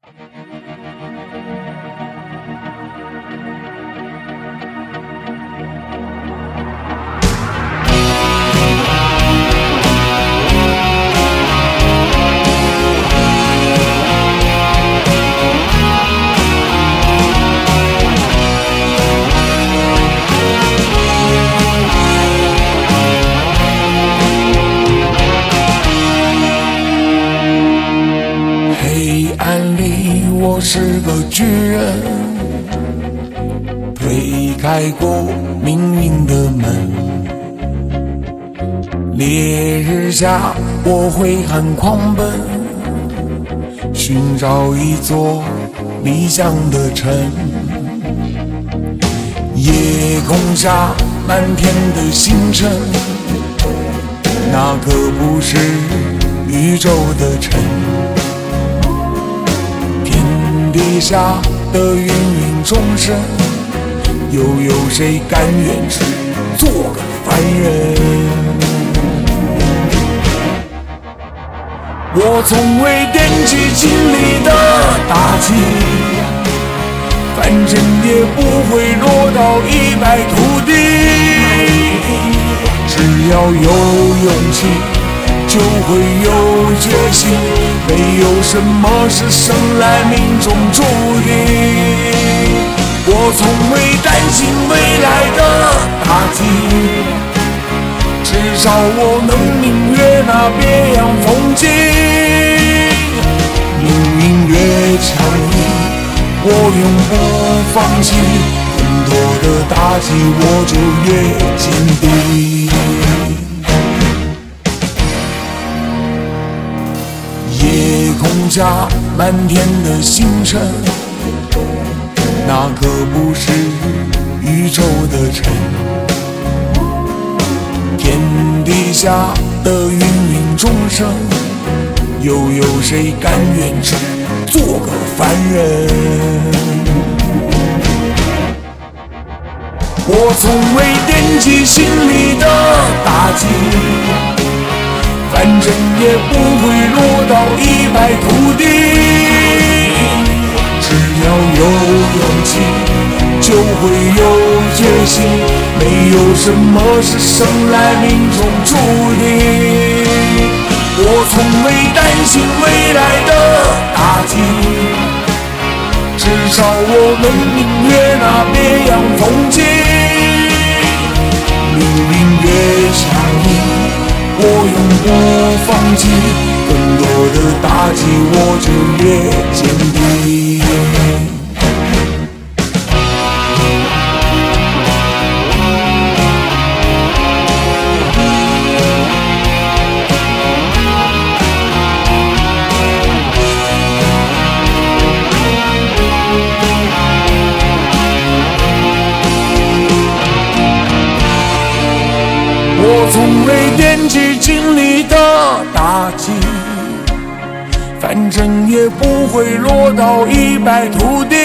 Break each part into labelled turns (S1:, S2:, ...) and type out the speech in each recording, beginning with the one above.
S1: 我是个巨人，推开过命运的门。烈日下，我挥汗狂奔，寻找一座理想的城。夜空下，满天的星辰，那可不是宇宙的尘。地下的芸芸众生，又有谁甘愿只做个凡人？我从未惦记经历的打击，反正也不会落到一败涂地。只要有勇气，就会有决心，没有什么是生来命中注定。我从未担心未来的打击，至少我能明月那别样风景。命运越强硬，我永不放弃，更多的打击我就越坚定。夜空下满天的星辰，那可不是宇宙的尘。天地下的芸芸众生，又有谁甘愿只做个凡人？我从未惦记心里的打击，反正也不会落到一败涂地。只要有勇气，就会有决心，没有什么是生来命中注定。我从未担心未来的打击，至少我能明月那别样风景。命运越强硬，我永不放弃，更多的打击我就越坚定。我从未惦记经历的打击，反正也不会落到一败涂地。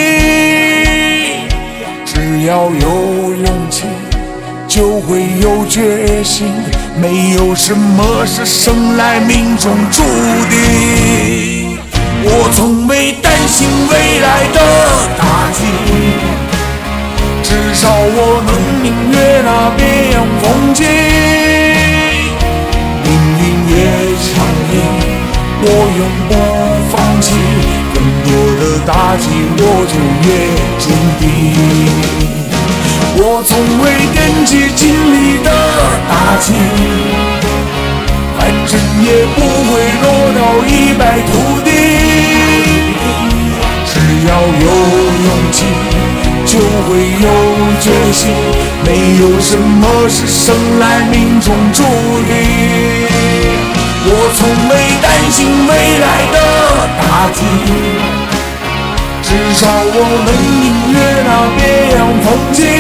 S1: 只要有勇气，就会有决心，没有什么是生来命中注定。我从未担心未来的打击，至少我能明月那别样风景。命运越强硬，我永不放弃，更多的打击我就越坚定。我从未惦记经历的打击，反正也不会落到一败涂地。只要有勇气，就会有决心，没有什么是生来命中注定。我从未担心未来的打击，至少我能明月那别样风景。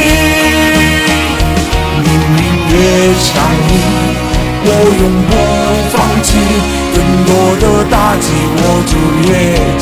S1: 命运越强硬，我永不放弃，更多的打击我就越